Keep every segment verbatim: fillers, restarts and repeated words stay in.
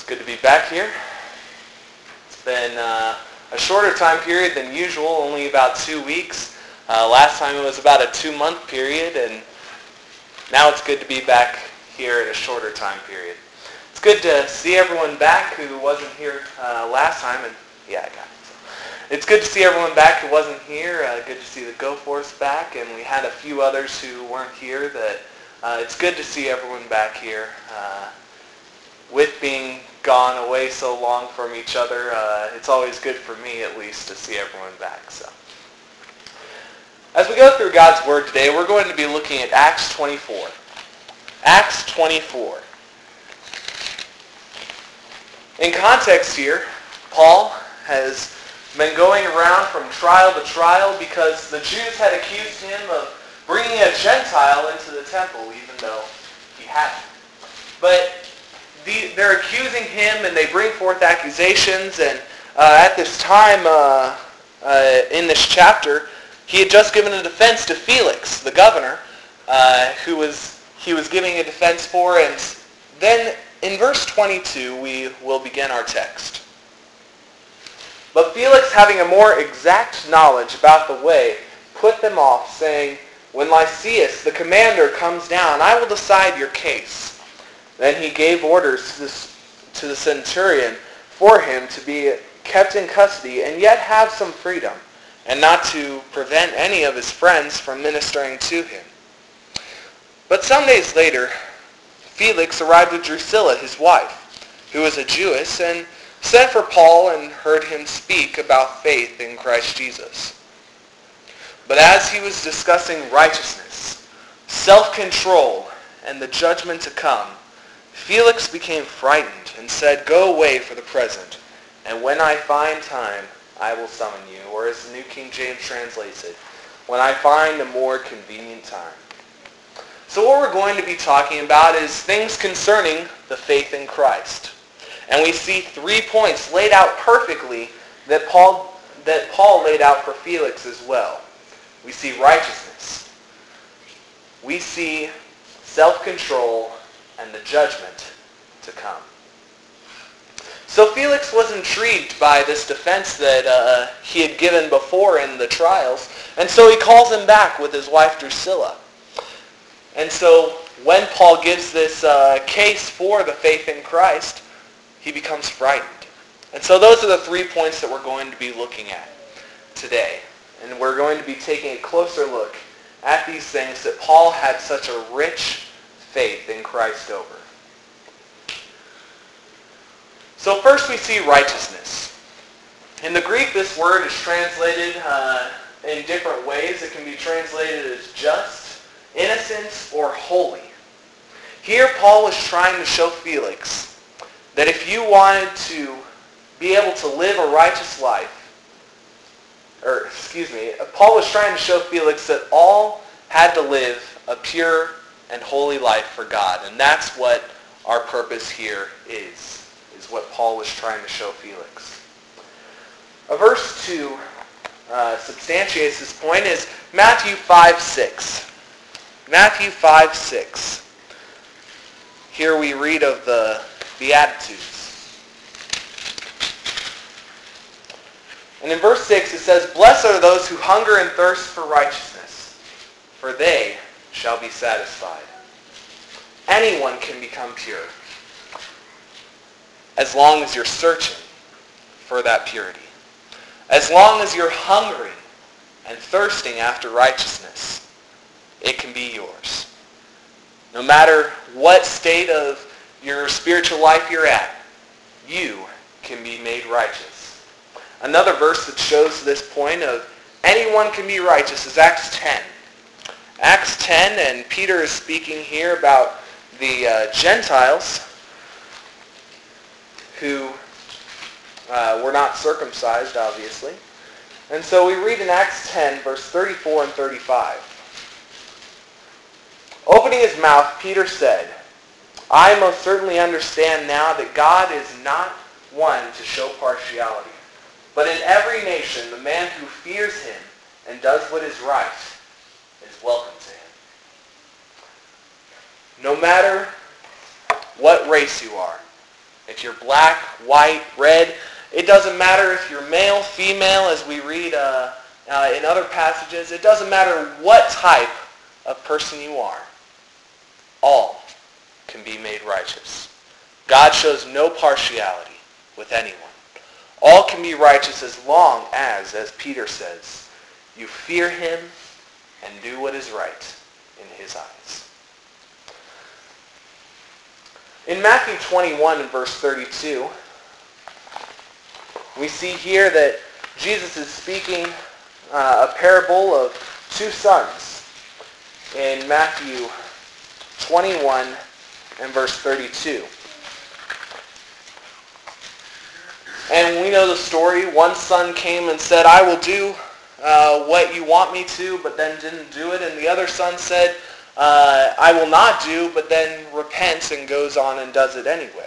It's good to be back here. It's been uh, a shorter time period than usual, only about two weeks. Uh, last time it was about a two-month period, and now it's good to be back here at a shorter time period. It's good to see everyone back who wasn't here uh, last time, and yeah, I got it. It's good to see everyone back who wasn't here. Uh, good to see the Go Force back, and we had a few others who weren't here. That uh, it's good to see everyone back here. Uh, with being gone away so long from each other, uh, it's always good for me, at least, to see everyone back. So, as we go through God's Word today, we're going to be looking at Acts twenty-four. Acts twenty-four. In context here, Paul has been going around from trial to trial because the Jews had accused him of bringing a Gentile into the temple, even though he hadn't. But the, they're accusing him, and they bring forth accusations. And uh, at this time, uh, uh, in this chapter, he had just given a defense to Felix, the governor, uh, who was he was giving a defense for. And then in verse twenty-two, we will begin our text. But Felix, having a more exact knowledge about the way, put them off, saying, "When Lysias, the commander, comes down, I will decide your case." Then he gave orders to the, to the centurion for him to be kept in custody and yet have some freedom, and not to prevent any of his friends from ministering to him. But some days later, Felix arrived with Drusilla, his wife, who was a Jewess, and sent for Paul and heard him speak about faith in Christ Jesus. But as he was discussing righteousness, self-control, and the judgment to come, Felix became frightened and said, "Go away for the present, and when I find time, I will summon you." Or as the New King James translates it, "when I find a more convenient time." So what we're going to be talking about is things concerning the faith in Christ. And we see three points laid out perfectly that Paul, that Paul laid out for Felix as well. We see righteousness. We see self-control and the judgment to come. So Felix was intrigued by this defense that uh, he had given before in the trials, and so he calls him back with his wife Drusilla. And so when Paul gives this uh, case for the faith in Christ, he becomes frightened. And so those are the three points that we're going to be looking at today. And we're going to be taking a closer look at these things that Paul had such a rich faith in Christ over. So first we see righteousness. In the Greek, this word is translated uh, in different ways. It can be translated as just, innocent, or holy. Here Paul was trying to show Felix that if you wanted to be able to live a righteous life, or excuse me, Paul was trying to show Felix that all had to live a pure and holy life for God. And that's what our purpose here is, is what Paul was trying to show Felix. A verse to uh, substantiate this point is Matthew five six. Matthew five six. Here we read of the Beatitudes. And in verse six it says, "Blessed are those who hunger and thirst for righteousness, for they shall be satisfied." Anyone can become pure as long as you're searching for that purity. As long as you're hungering and thirsting after righteousness, it can be yours. No matter what state of your spiritual life you're at, you can be made righteous. Another verse that shows this point of anyone can be righteous is Acts ten. Acts ten, and Peter is speaking here about the uh, Gentiles who uh, were not circumcised, obviously. And so we read in Acts ten, verse thirty-four and thirty-five. Opening his mouth, Peter said, "I most certainly understand now that God is not one to show partiality, but in every nation the man who fears him and does what is right is welcome to him." No matter what race you are, If you're black, white, red, it doesn't matter if you're male, female, as we read uh, uh, in other passages. It doesn't matter what type of person you are. All can be made righteous. God shows no partiality with anyone. All can be righteous as long as, as Peter says, you fear him and do what is right in his eyes. In Matthew twenty-one and verse thirty-two, we see here that Jesus is speaking uh, a parable of two sons. In Matthew twenty-one and verse thirty-two. And we know the story. One son came and said, I will do uh, what you want me to, but then didn't do it. And the other son said, uh, I will not do, but then repents and goes on and does it anyway.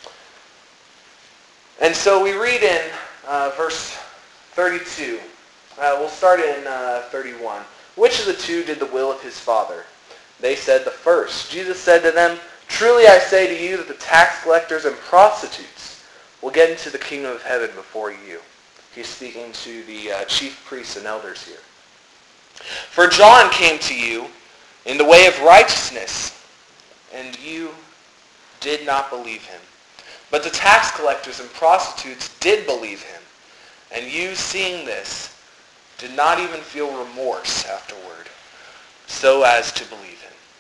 And so we read in uh, verse thirty-two. Uh, we'll start in uh, thirty-one. Which of the two did the will of his father? They said, the first. Jesus said to them, truly I say to you that the tax collectors and prostitutes will get into the kingdom of heaven before you. He's speaking to the uh, chief priests and elders here. For John came to you in the way of righteousness, and you did not believe him. But the tax collectors and prostitutes did believe him, and you, seeing this, did not even feel remorse afterward, so as to believe him.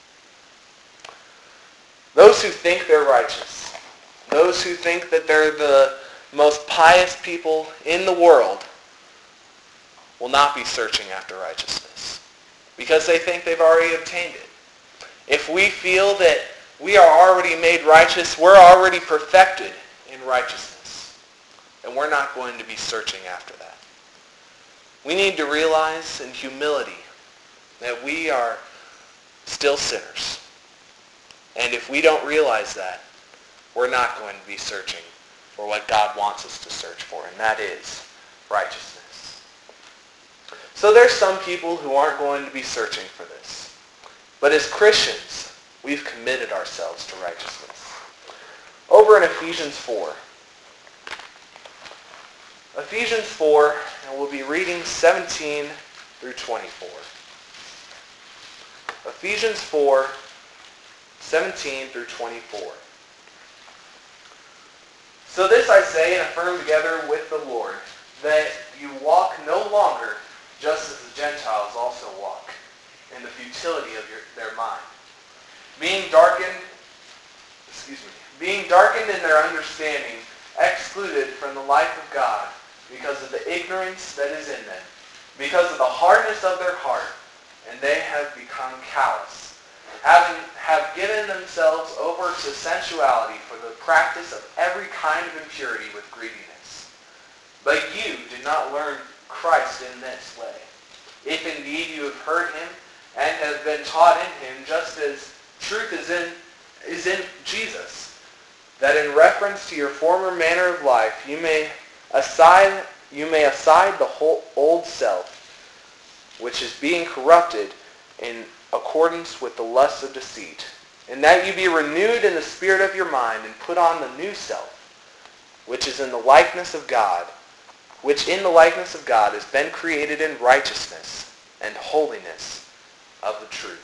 Those who think they're righteous, those who think that they're the most pious people in the world, will not be searching after righteousness because they think they've already obtained it. If we feel that we are already made righteous, we're already perfected in righteousness, and we're not going to be searching after that. We need to realize in humility that we are still sinners. And if we don't realize that, we're not going to be searching for what God wants us to search for, and that is righteousness. So there's some people who aren't going to be searching for this. But as Christians, we've committed ourselves to righteousness. Over in Ephesians four. Ephesians four, and we'll be reading seventeen through twenty-four. Ephesians four, seventeen through twenty-four. So this I say and affirm together with the Lord, that you walk no longer just as the Gentiles also walk, in the futility of your, their mind. Being darkened, excuse me, being darkened in their understanding, excluded from the life of God because of the ignorance that is in them, because of the hardness of their heart, and they have become callous, having have given themselves over to sensuality for the practice of every kind of impurity with greediness. But you did not learn Christ in this way. If indeed you have heard him and have been taught in him, just as truth is in is in Jesus, that in reference to your former manner of life you may aside you may aside the whole old self, which is being corrupted in accordance with the lusts of deceit, and that you be renewed in the spirit of your mind, and put on the new self, which is in the likeness of God, which in the likeness of God has been created in righteousness and holiness of the truth.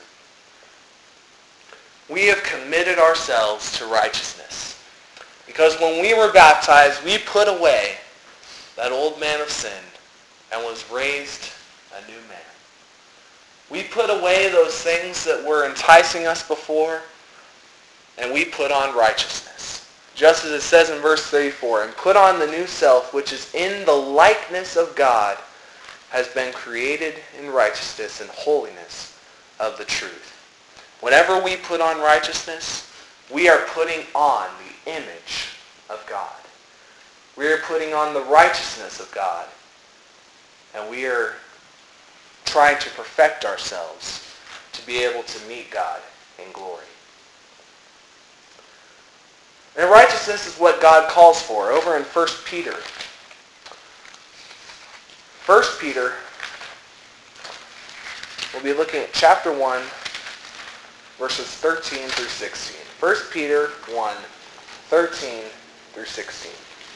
We have committed ourselves to righteousness, because when we were baptized, we put away that old man of sin and was raised a new man. We put away those things that were enticing us before, and we put on righteousness. Just as it says in verse thirty-four, and put on the new self, which is in the likeness of God, has been created in righteousness and holiness of the truth. Whenever we put on righteousness, we are putting on the image of God. We are putting on the righteousness of God, and we are trying to perfect ourselves to be able to meet God in glory. And righteousness is what God calls for over in First Peter. First Peter, we'll be looking at chapter one, verses thirteen through sixteen. First Peter one, thirteen through sixteen.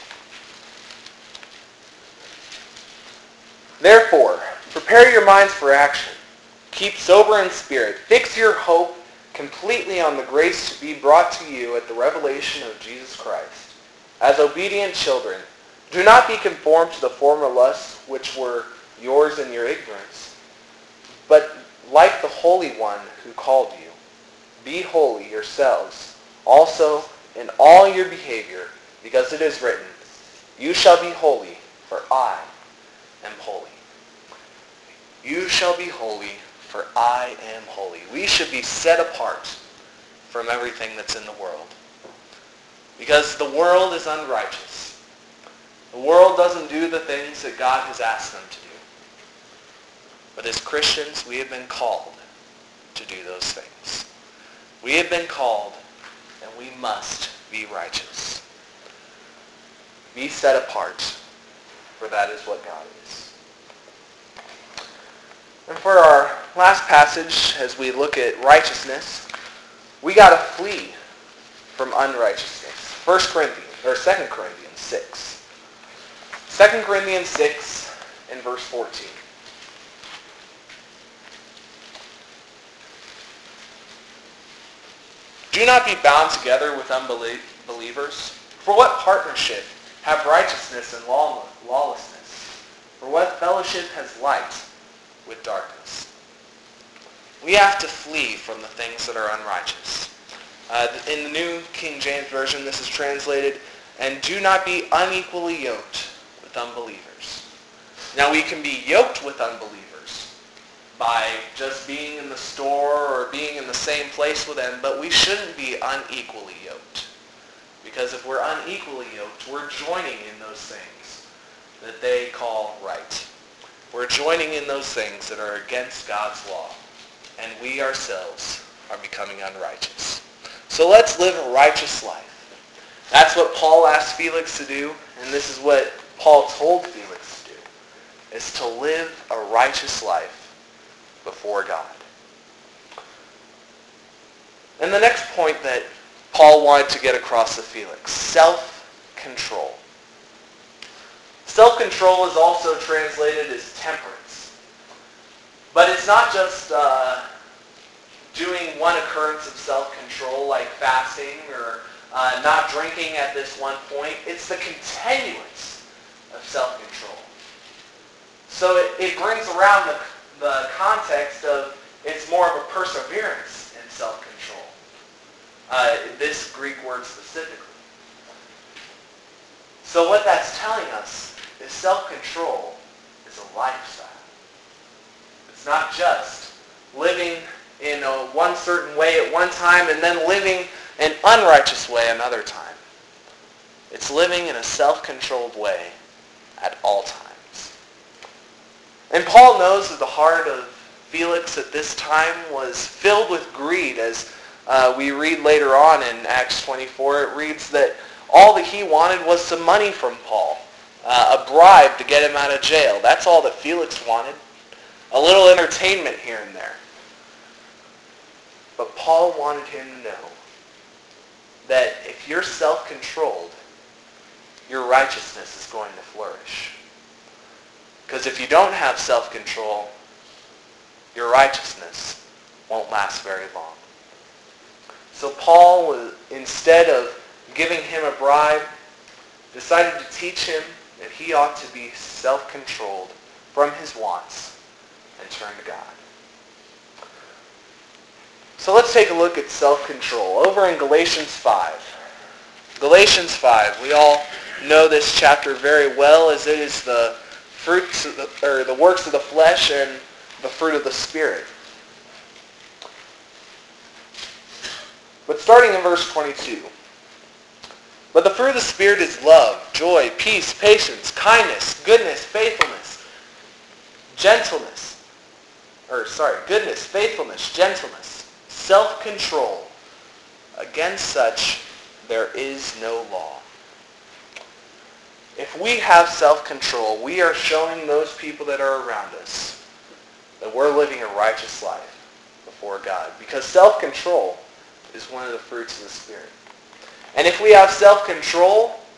Therefore, prepare your minds for action. Keep sober in spirit. Fix your hope completely on the grace to be brought to you at the revelation of Jesus Christ. As obedient children, do not be conformed to the former lusts which were yours in your ignorance, but like the Holy One who called you, be holy yourselves also in all your behavior, because it is written, you shall be holy, for I am holy. You shall be holy, for I am holy. We should be set apart from everything that's in the world, because the world is unrighteous. The world doesn't do the things that God has asked them to do. But as Christians, we have been called to do those things. We have been called, and we must be righteous. Be set apart, for that is what God is. And for our last passage, as we look at righteousness, we got to flee from unrighteousness. First Corinthians, or Second Corinthians six. Second Corinthians six and verse fourteen. Do not be bound together with unbelievers. For what partnership have righteousness and lawlessness? For what fellowship has light with darkness? We have to flee from the things that are unrighteous. Uh, in the New King James Version, this is translated, and do not be unequally yoked with unbelievers. Now, we can be yoked with unbelievers by just being in the store or being in the same place with them, but we shouldn't be unequally yoked. Because if we're unequally yoked, we're joining in those things that they call right. We're joining in those things that are against God's law, and we ourselves are becoming unrighteous. So let's live a righteous life. That's what Paul asked Felix to do, and this is what Paul told Felix to do, is to live a righteous life before God. And the next point that Paul wanted to get across to Felix, self-control. Self-control is also translated as temperance. But it's not just uh, doing one occurrence of self-control like fasting or uh, not drinking at this one point. It's the continuance of self-control. So it, it brings around the the context of it's more of a perseverance in self-control. Uh, this Greek word specifically. So what that's telling us is self-control is a lifestyle. It's not just living in a one certain way at one time and then living an unrighteous way another time. It's living in a self-controlled way at all times. And Paul knows that the heart of Felix at this time was filled with greed. As uh, we read later on in Acts twenty-four, it reads that all that he wanted was some money from Paul, uh, a bribe to get him out of jail. That's all that Felix wanted. A little entertainment here and there. But Paul wanted him to know that if you're self-controlled, your righteousness is going to flourish. Because if you don't have self-control, your righteousness won't last very long. So Paul, was, instead of giving him a bribe, decided to teach him that he ought to be self-controlled from his wants and turn to God. So let's take a look at self-control. Over in Galatians five. Galatians five. We all know this chapter very well, as it is the fruits of the, or the works of the flesh and the fruit of the Spirit. But starting in verse twenty-two. But the fruit of the Spirit is love, joy, peace, patience, kindness, goodness, faithfulness, gentleness, or sorry, goodness, faithfulness, gentleness, self-control. Against such there is no law. If we have self-control, we are showing those people that are around us that we're living a righteous life before God. Because self-control is one of the fruits of the Spirit. And if we have self-control,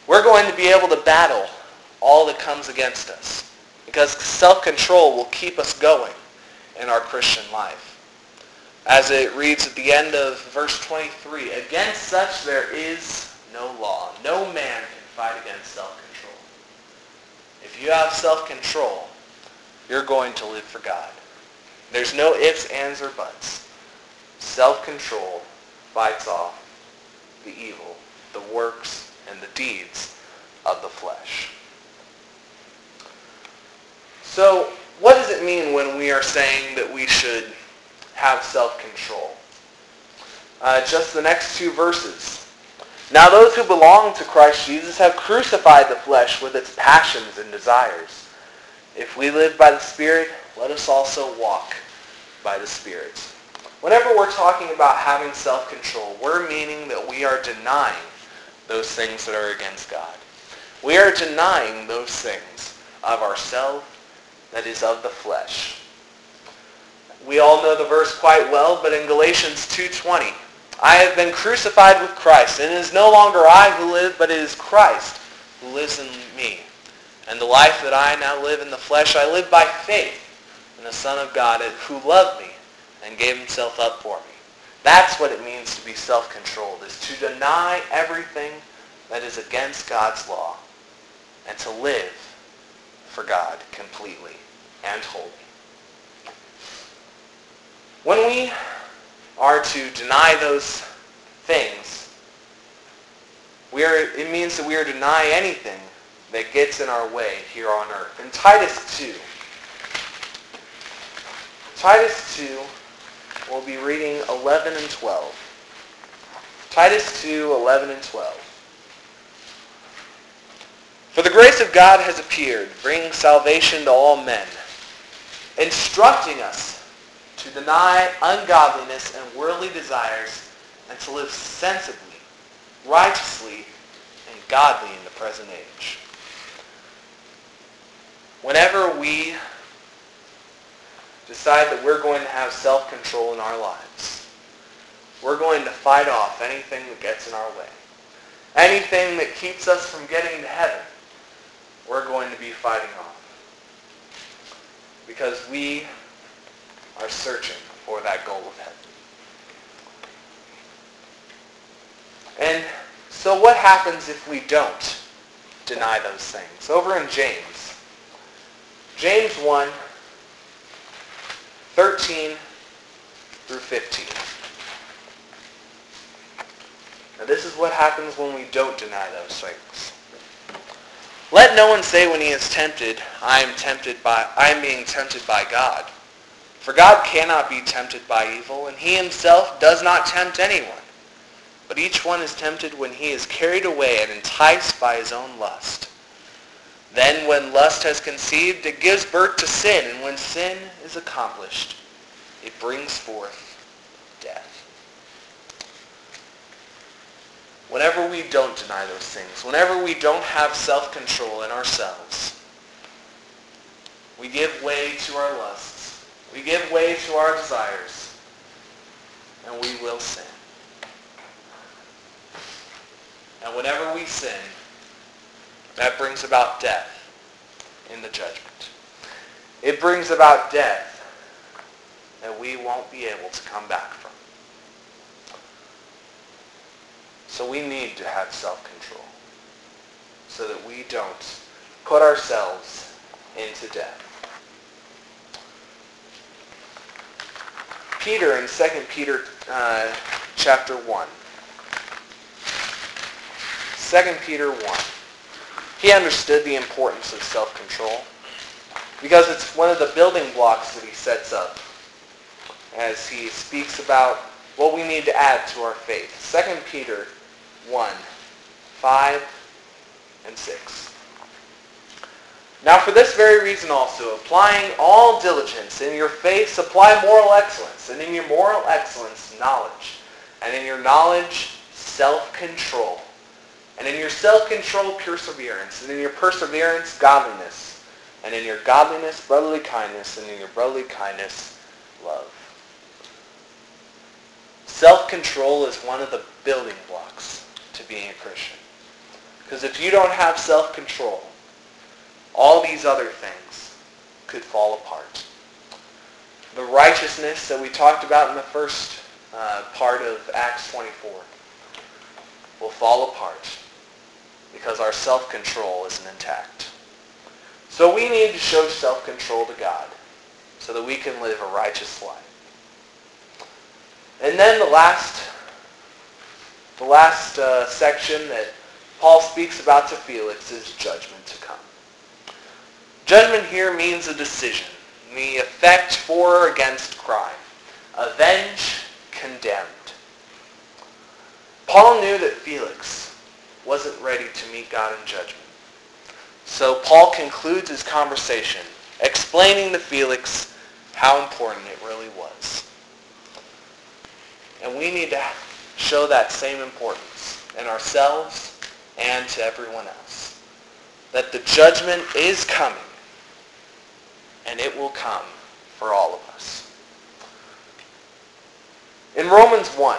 we're going to be able to battle all that comes against us, because self-control will keep us going in our Christian life. As it reads at the end of verse twenty-three, against such there is no law. No man can fight against self-control. If you have self-control, you're going to live for God. There's no ifs, ands, or buts. Self-control fights off the evil, the works, and the deeds of the flesh. So, what does it mean when we are saying that we should have self-control? Uh, just the next two verses. Now those who belong to Christ Jesus have crucified the flesh with its passions and desires. If we live by the Spirit, let us also walk by the Spirit. Whenever we're talking about having self-control, we're meaning that we are denying those things that are against God. We are denying those things of ourselves that is of the flesh. We all know the verse quite well, but in Galatians two twenty, I have been crucified with Christ, and it is no longer I who live, but it is Christ who lives in me. And the life that I now live in the flesh, I live by faith in the Son of God who loved me and gave himself up for me. That's what it means to be self-controlled, is to deny everything that is against God's law and to live for God completely and wholly. When we are to deny those things, we are, it means that we are to deny anything that gets in our way here on earth. In Titus two, Titus two, we'll be reading eleven and twelve. Titus two, eleven and twelve. For the grace of God has appeared, bringing salvation to all men, instructing us to deny ungodliness and worldly desires, and to live sensibly, righteously, and godly in the present age. Whenever we decide that we're going to have self-control in our lives, we're going to fight off anything that gets in our way. Anything that keeps us from getting to heaven, we're going to be fighting off. Because we are searching for that goal of heaven. And so what happens if we don't deny those things? Over in James, James one, thirteen through fifteen. Now this is what happens when we don't deny those things. Let no one say when he is tempted, I am tempted by I am being tempted by God. For God cannot be tempted by evil, and he himself does not tempt anyone. But each one is tempted when he is carried away and enticed by his own lust. Then when lust has conceived, it gives birth to sin, and when sin is accomplished, it brings forth death. Whenever we don't deny those things, whenever we don't have self-control in ourselves, we give way to our lusts. We give way to our desires, and we will sin. And whenever we sin, that brings about death in the judgment. It brings about death that we won't be able to come back from. So we need to have self-control so that we don't put ourselves into death. Peter in Second Peter uh, chapter one. Second Peter one. He understood the importance of self-control because it's one of the building blocks that he sets up as he speaks about what we need to add to our faith. Second Peter one, five and six. Now for this very reason also, applying all diligence, in your faith supply moral excellence, and in your moral excellence knowledge, and in your knowledge self-control, and in your self-control perseverance, and in your perseverance godliness, and in your godliness brotherly kindness, and in your brotherly kindness love. Self-control is one of the building blocks to being a Christian. Because if you don't have self-control, all these other things could fall apart. The righteousness that we talked about in the first uh, part of Acts twenty-four will fall apart because our self-control isn't intact. So we need to show self-control to God so that we can live a righteous life. And then the last, the last uh, section that Paul speaks about to Felix is judgment to come. Judgment here means a decision, the effect for or against crime. Avenge, condemned. Paul knew that Felix wasn't ready to meet God in judgment. So Paul concludes his conversation explaining to Felix how important it really was. And we need to show that same importance in ourselves and to everyone else. That the judgment is coming, and it will come for all of us. In Romans one,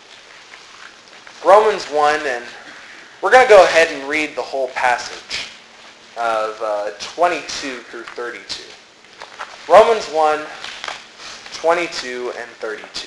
Romans one, and we're going to go ahead and read the whole passage of uh, twenty-two through thirty-two. Romans one, twenty-two and thirty-two.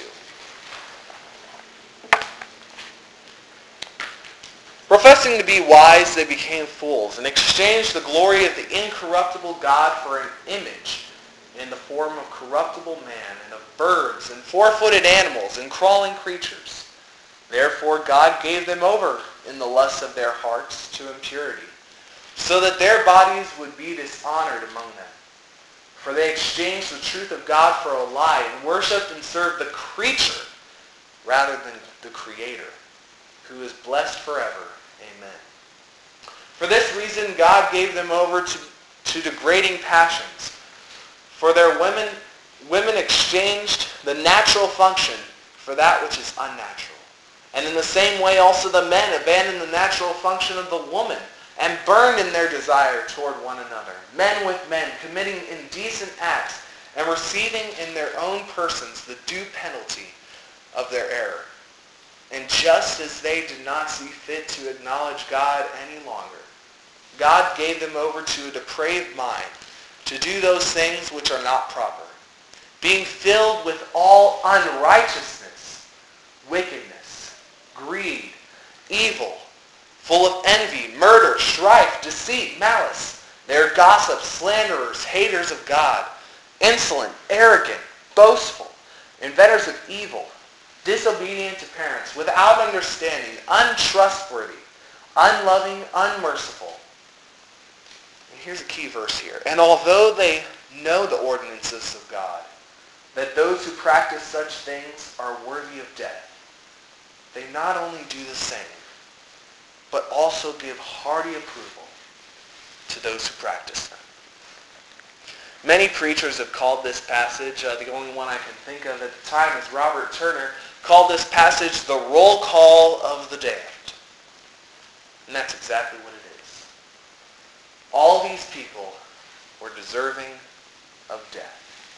Professing to be wise, they became fools, and exchanged the glory of the incorruptible God for an image in the form of corruptible man, and of birds, and four-footed animals, and crawling creatures. Therefore God gave them over in the lusts of their hearts to impurity, so that their bodies would be dishonored among them. For they exchanged the truth of God for a lie, and worshipped and served the creature rather than the Creator, who is blessed forever. Amen. For this reason God gave them over to, to degrading passions. For their women, women exchanged the natural function for that which is unnatural. And in the same way also the men abandoned the natural function of the woman, and burned in their desire toward one another, men with men, committing indecent acts, and receiving in their own persons the due penalty of their error. And just as they did not see fit to acknowledge God any longer, God gave them over to a depraved mind, to do those things which are not proper, being filled with all unrighteousness, wickedness, greed, evil, full of envy, murder, strife, deceit, malice. They are gossips, slanderers, haters of God, insolent, arrogant, boastful, inventors of evil, disobedient to parents, without understanding, untrustworthy, unloving, unmerciful. And here's a key verse here. And although they know the ordinances of God, that those who practice such things are worthy of death, they not only do the same, but also give hearty approval to those who practice them. Many preachers have called this passage, uh, the only one I can think of at the time is Robert Turner, called this passage the roll call of the damned. And that's exactly what it is. All these people were deserving of death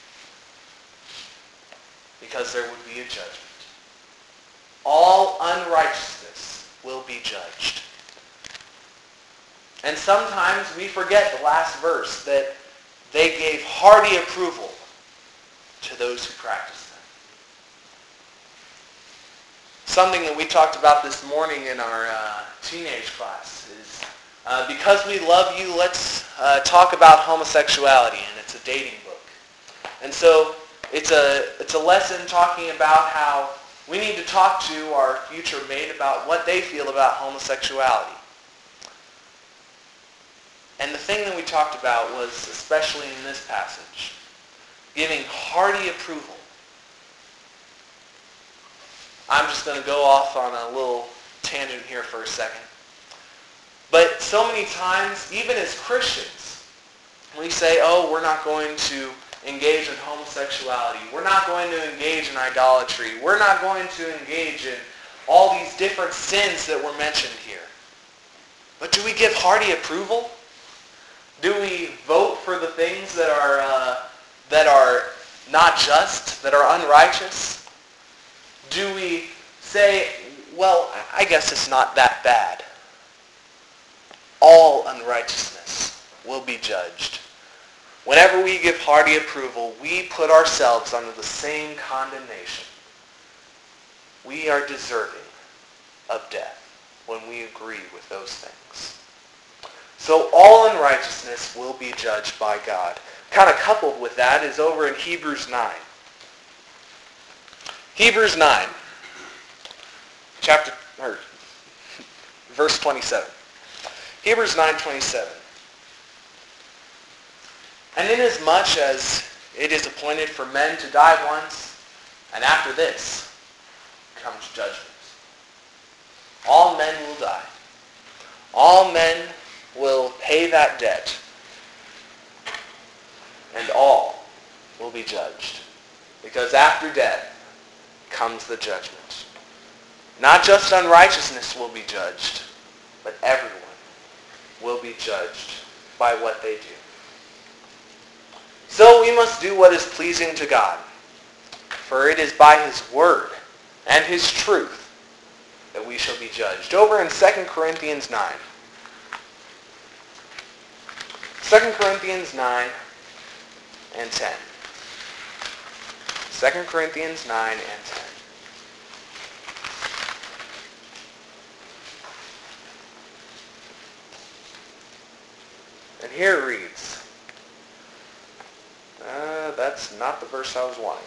because there would be a judgment. All unrighteousness will be judged. And sometimes we forget the last verse, that they gave hearty approval to those who practice them. Something that we talked about this morning in our uh, teenage class is, uh, because we love you, let's uh, talk about homosexuality, and it's a dating book. And so it's a it's a lesson talking about how we need to talk to our future mate about what they feel about homosexuality. And the thing that we talked about was, especially in this passage, giving hearty approval. I'm just going to go off on a little tangent here for a second. But so many times, even as Christians, we say, oh, we're not going to engage in homosexuality. We're not going to engage in idolatry. We're not going to engage in all these different sins that were mentioned here. But do we give hearty approval? Do we vote for the things that are uh, that are not just, that are unrighteous? Do we say, well, I guess it's not that bad? unrighteousness will be judged. Whenever we give hearty approval, we put ourselves under the same condemnation. We are deserving of death when we agree with those things. So all unrighteousness will be judged by God. Kind of coupled with that is over in Hebrews nine. Hebrews nine, chapter, or verse twenty-seven. Hebrews nine twenty-seven. And inasmuch as it is appointed for men to die once, and after this comes judgment. All men will die. All men will pay that debt. And all will be judged. Because after death comes the judgment. Not just unrighteousness will be judged, but everyone will be judged by what they do. So we must do what is pleasing to God, for it is by his word and his truth that we shall be judged. Over in Second Corinthians nine. Second Corinthians nine and ten. Second Corinthians nine and ten. And here it reads, uh, that's not the verse I was wanting.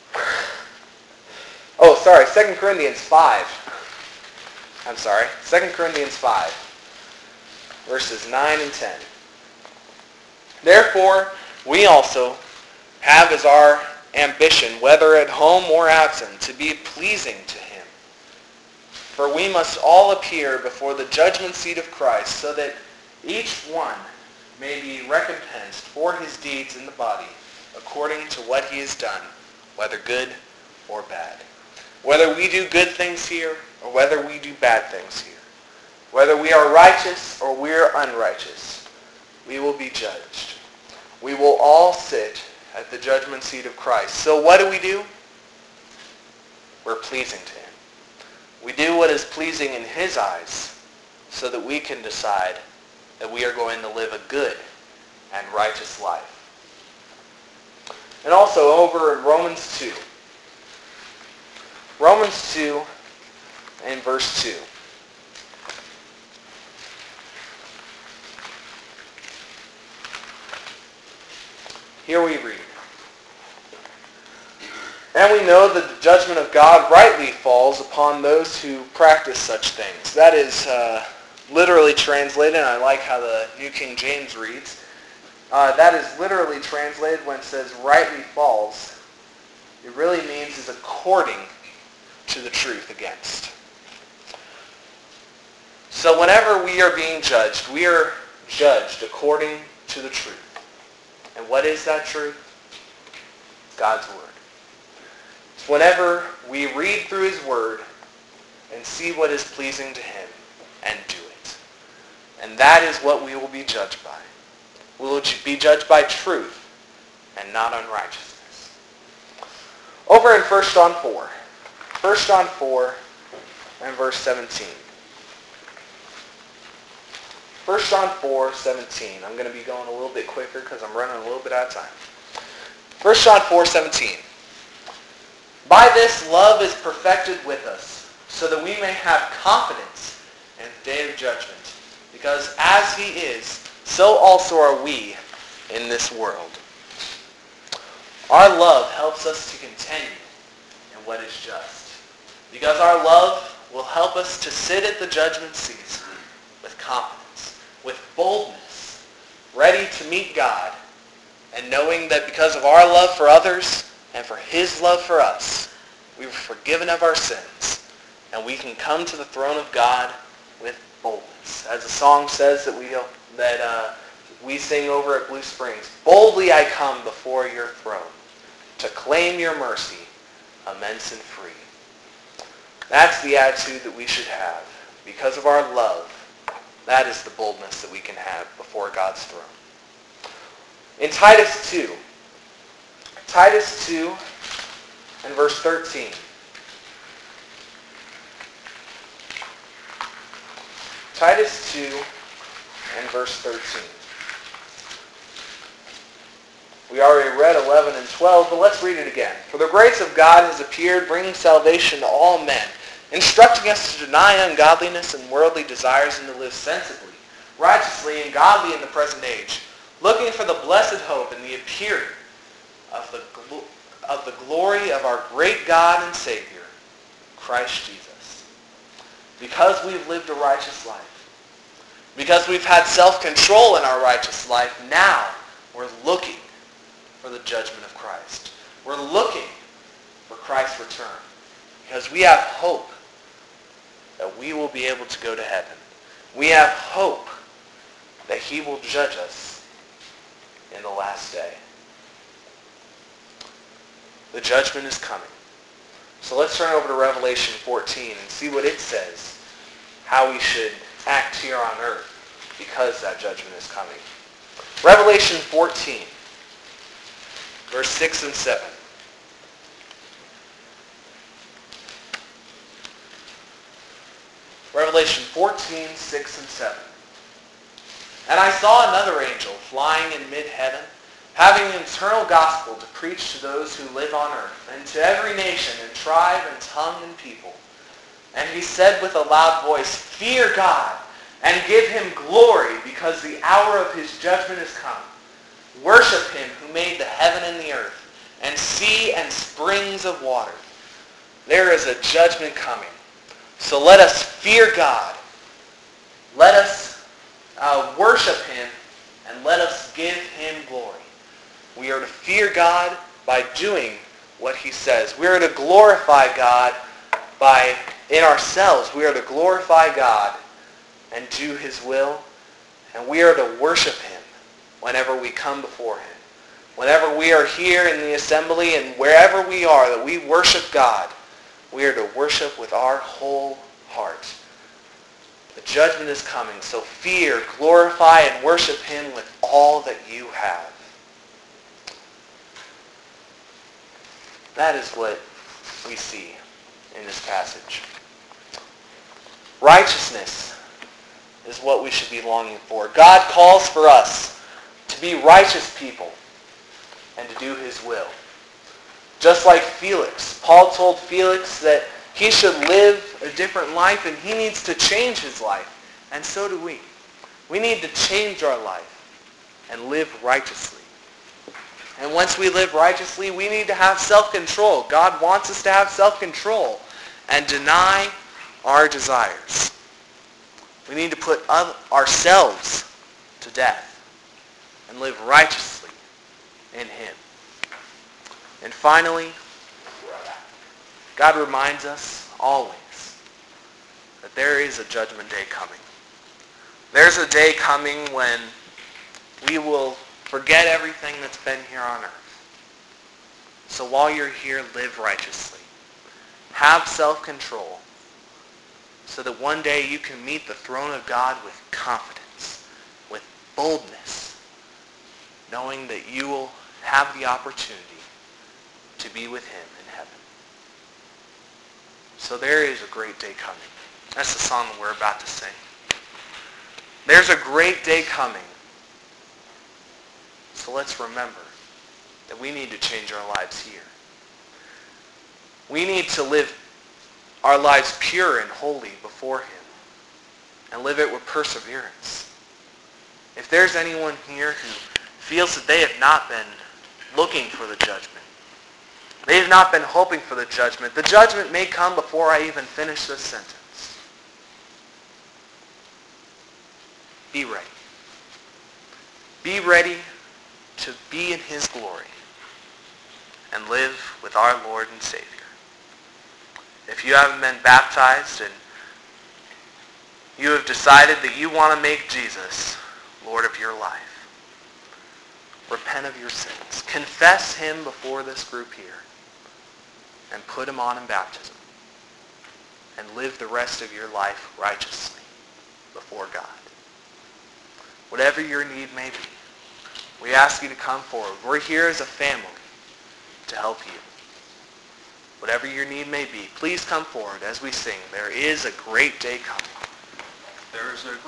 Oh, sorry, Second Corinthians five. I'm sorry, Second Corinthians five, verses nine and ten. Therefore, we also have as our ambition, whether at home or absent, to be pleasing to him. For we must all appear before the judgment seat of Christ, so that each one may be recompensed for his deeds in the body, according to what he has done, whether good or bad. Whether we do good things here, or whether we do bad things here. Whether we are righteous or we are unrighteous, we will be judged. We will all sit at the judgment seat of Christ. So what do we do? We're pleasing to him. We do what is pleasing in his eyes, so that we can decide that we are going to live a good and righteous life. And also over in Romans two. Romans two and verse two. Here we read, and we know that the judgment of God rightly falls upon those who practice such things. That is uh, literally translated, and I like how the New King James reads. Uh, that is literally translated when it says rightly falls. It really means is according to the truth against. So whenever we are being judged, we are judged according to the truth. And what is that truth? God's word. So whenever we read through his word and see what is pleasing to him and do it. And that is what we will be judged by. We will be judged by truth and not unrighteousness. Over in First John four. First John four and verse seventeen. First John four, seventeen. I'm going to be going a little bit quicker because I'm running a little bit out of time. First John four, seventeen. By this love is perfected with us, so that we may have confidence in the day of judgment. Because as he is, so also are we in this world. Our love helps us to continue in what is just. Because our love will help us to sit at the judgment seat with confidence, with boldness, ready to meet God, and knowing that because of our love for others and for his love for us, we were forgiven of our sins, and we can come to the throne of God with boldness. As the song says that we that uh, we sing over at Blue Springs, boldly I come before your throne to claim your mercy, immense and free. That's the attitude that we should have. Because of our love, that is the boldness that we can have before God's throne. In Titus two, Titus two and verse thirteen. Titus two and verse thirteen. We already read eleven and twelve, but let's read it again. For the grace of God has appeared, bringing salvation to all men, instructing us to deny ungodliness and worldly desires and to live sensibly, righteously, and godly in the present age, looking for the blessed hope and the appearing of the, glo- of the glory of our great God and Savior, Christ Jesus. Because we've lived a righteous life, because we've had self-control in our righteous life, now we're looking for the judgment of Christ. We're looking for Christ's return because we have hope that we will be able to go to heaven. We have hope that he will judge us in the last day. The judgment is coming. So let's turn over to Revelation fourteen and see what it says, how we should act here on earth because that judgment is coming. Revelation fourteen. Verse six and seven. Revelation fourteen, six and seven. And I saw another angel flying in mid-heaven, having an eternal gospel to preach to those who live on earth, and to every nation and tribe and tongue and people. And he said with a loud voice, Fear God, and give him glory, because the hour of his judgment is come. Worship him who made the heaven and the earth, and sea and springs of water. There is a judgment coming. So let us fear God. Let us uh, worship him, and let us give him glory. We are to fear God by doing what he says. We are to glorify God by, in ourselves, we are to glorify God and do his will, and we are to worship him whenever we come before him. Whenever we are here in the assembly and wherever we are, that we worship God, we are to worship with our whole heart. The judgment is coming, so fear, glorify, and worship him with all that you have. That is what we see in this passage. Righteousness is what we should be longing for. God calls for us to be righteous people and to do his will. Just like Felix. Paul told Felix that he should live a different life and he needs to change his life. And so do we. We need to change our life and live righteously. And once we live righteously, we need to have self-control. God wants us to have self-control and deny our desires. We need to put ourselves to death and live righteously in him. And finally, God reminds us always that there is a judgment day coming. There's a day coming when we will forget everything that's been here on earth. So while you're here, live righteously. Have self-control so that one day you can meet the throne of God with confidence, with boldness, knowing that you will have the opportunity to be with him in heaven. So there is a great day coming. That's the song that we're about to sing. There's a great day coming. So let's remember that we need to change our lives here. We need to live our lives pure and holy before him and live it with perseverance. If there's anyone here who feels that they have not been looking for the judgment, they have not been hoping for the judgment, the judgment may come before I even finish this sentence. Be ready. Be ready to be in his glory and live with our Lord and Savior. If you haven't been baptized and you have decided that you want to make Jesus Lord of your life, repent of your sins. Confess him before this group here and put him on in baptism and live the rest of your life righteously before God. Whatever your need may be, we ask you to come forward. We're here as a family to help you. Whatever your need may be, please come forward as we sing. There is a great day coming. There is a